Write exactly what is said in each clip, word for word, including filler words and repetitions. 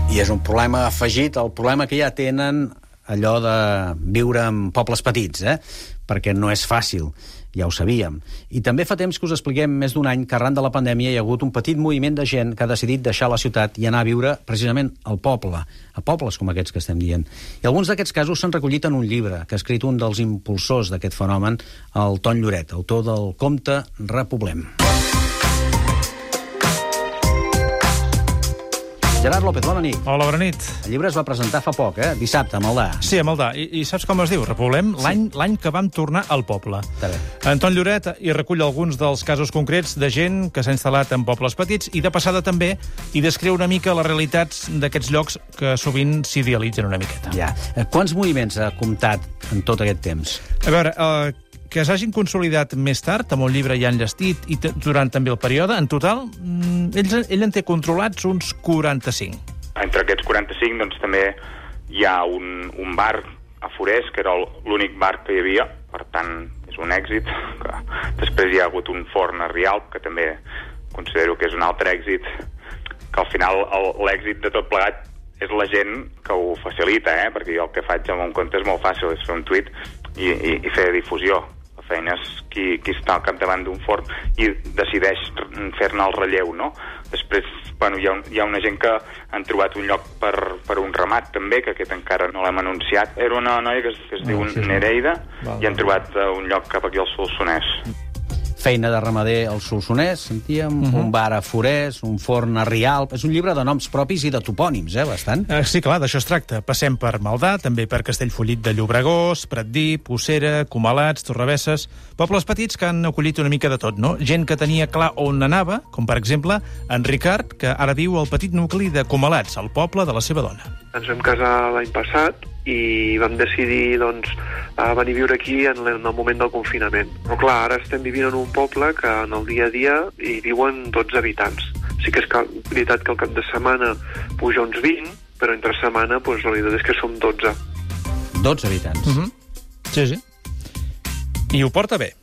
I és un problema afegit al problema que ja tenen allò de viure en pobles petits, eh? Perquè no és fàcil, ja ho sabíem. I també fa temps que us expliquem més d'un any que arran de la pandèmia hi ha hagut un petit moviment de gent que ha decidit deixar la ciutat i anar a viure precisament al poble, a pobles com aquests que estem dient. I alguns d'aquests casos s'han recollit en un llibre que ha escrit un dels impulsors d'aquest fenomen, el Ton Lloret, autor del Compte Repoblem. Gerard López, bona nit. Hola, bona nit. El llibre es va presentar fa poc, eh? Dissabte, a Maldà. Sí, a Maldà. I, i saps com es diu? Repoblem l'any sí. l'any que vam tornar al poble. Està bé. Anton Lloret hi recull alguns dels casos concrets de gent que s'ha instal·lat en pobles petits i de passada també i descriu una mica les realitats d'aquests llocs que sovint s'idealitzen una miqueta. Ja. Quants moviments ha comptat en tot aquest temps? A veure, eh, que s'hagin consolidat més tard, amb un llibre ja enllestit, i durant també el període, en total, ell, ell en té controlats uns quaranta-cinc. Entre aquests quaranta-cinc, doncs, també hi ha un, un bar a Forès, que era l'únic bar que hi havia, per tant, és un èxit. Que després hi ha hagut un forn a Rialp, que també considero que és un altre èxit, que al final l'èxit de tot plegat és la gent que ho facilita, eh? Perquè jo el que faig amb un compte és molt fàcil, és fer un tuit i, i, i fer difusió. La feina és qui, qui està al capdavant d'un forn i decideix fer-ne el relleu, no? Després, bueno, hi ha, un, hi ha una gent que han trobat un lloc per, per un ramat, també, que aquest encara no l'hem anunciat. Era una noia que es, que es diu sí, sí. Nereida val, i han trobat uh, un lloc cap aquí al Solsonès. Feina de ramader al Solsonès, sentíem, uh-huh. un bar a Forès, un forn a Rialp... És un llibre de noms propis i de topònims, eh, bastant. Uh, sí, clar, d'això es tracta. Passem per Maldà, també per Castellfollit de Llobregós, Pratdip, Ossera, Comalats, Torrebesses... Pobles petits que han acollit una mica de tot, no? Gent que tenia clar on anava, com per exemple en Ricard, que ara viu al petit nucli de Comalats, al poble de la seva dona. Ens vam casar l'any passat i vam decidir, doncs, a venir a viure aquí en el moment del confinament. Però clar, ara estem vivint en un poble que en el dia a dia hi viuen dotze habitants. Sí que és veritat que al cap de setmana puja uns vint, però entre setmana, doncs, la veritat és que som dotze. dotze habitants. Uh -huh. Sí, sí. I ho porta bé.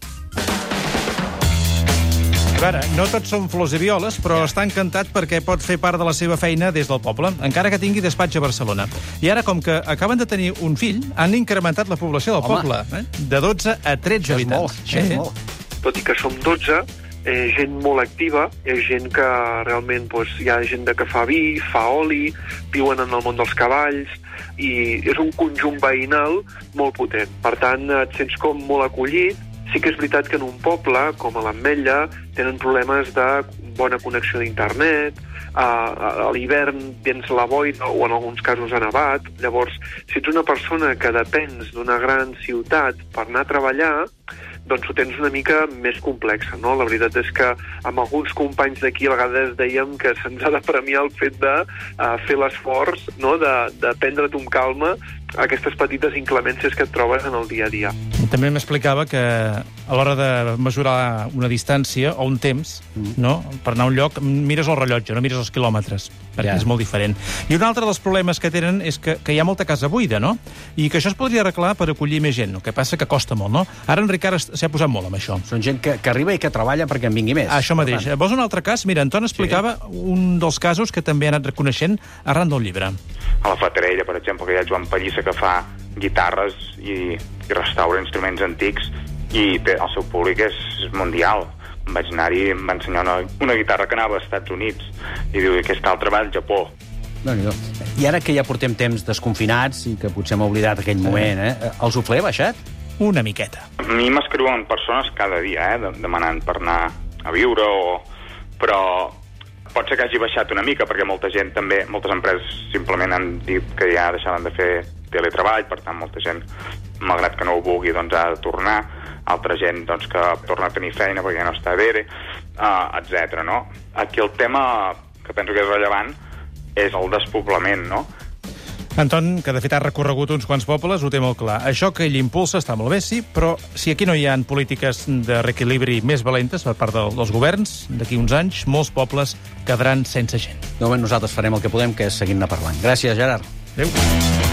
A veure, no tots són flors i violes, però està encantat perquè pot fer part de la seva feina des del poble, encara que tingui despatx a Barcelona. I ara, com que acaben de tenir un fill, han incrementat la població del Home. poble, eh? de dotze a tretze Això és habitants. molt, això és Eh? molt. Tot i que som dotze, eh, gent molt activa, hi ha gent que realment, doncs, hi ha gent que fa vi, fa oli, viuen en el món dels cavalls, i és un conjunt veïnal molt potent. Per tant, et sents com molt acollit. Sí que és veritat que en un poble, com a l'Ametlla, tenen problemes de bona connexió d'internet, a, a l'hivern tens la boira o en alguns casos ha nevat. Llavors, si ets una persona que depens d'una gran ciutat per anar a treballar, doncs ho tens una mica més complexa, no? La veritat és que amb alguns companys d'aquí a vegades dèiem que se'ns ha de premiar el fet de uh, fer l'esforç, no? de, de prendre't amb calma aquestes petites inclemències que et trobes en el dia a dia. També m'explicava que a l'hora de mesurar una distància o un temps, mm. no? per anar a un lloc, mires el rellotge, no mires els quilòmetres, perquè ja. és molt diferent. I un altre dels problemes que tenen és que, que hi ha molta casa buida, no? I que això es podria arreglar per acollir més gent, el que passa que costa molt, no? Ara en Ricard s'ha posat molt amb això. Són gent que, que arriba i que treballa perquè en vingui més. Ah, això mateix. Vols un altre cas? Mira, Anton explicava sí. un dels casos que també ha anat reconeixent arran del llibre. A la Fatarella, per exemple, que hi ha Joan Pallissa que fa guitarres i, i restaura instruments antics i té, el seu públic és, és mundial. Em vaig anar-hi i em va ensenyar una, una guitarra que anava als Estats Units i diu, aquesta altra va al Japó. I ara que ja portem temps desconfinats i que potser hem oblidat aquell moment, eh? El suflé ha baixat? Una miqueta. A mi m'escriuen persones cada dia, eh, demanant per anar a viure, o... però pot ser que hagi baixat una mica, perquè molta gent també, moltes empreses simplement han dit que ja deixaven de fer teletreball, per tant, molta gent, malgrat que no ho vulgui, doncs ha de tornar, altra gent doncs, que torna a tenir feina perquè ja no està a d'E R E, uh, etcètera. No? Aquí el tema que penso que és rellevant és el despoblament, no? Anton, que de fet ha recorregut uns quants pobles, ho té molt clar. Això que ell impulsa està molt bé, sí, però si aquí no hi ha polítiques de reequilibri més valentes per part dels governs, d'aquí uns anys, molts pobles quedaran sense gent. De moment nosaltres farem el que podem, que és seguir-ne parlant. Gràcies, Gerard. Adéu.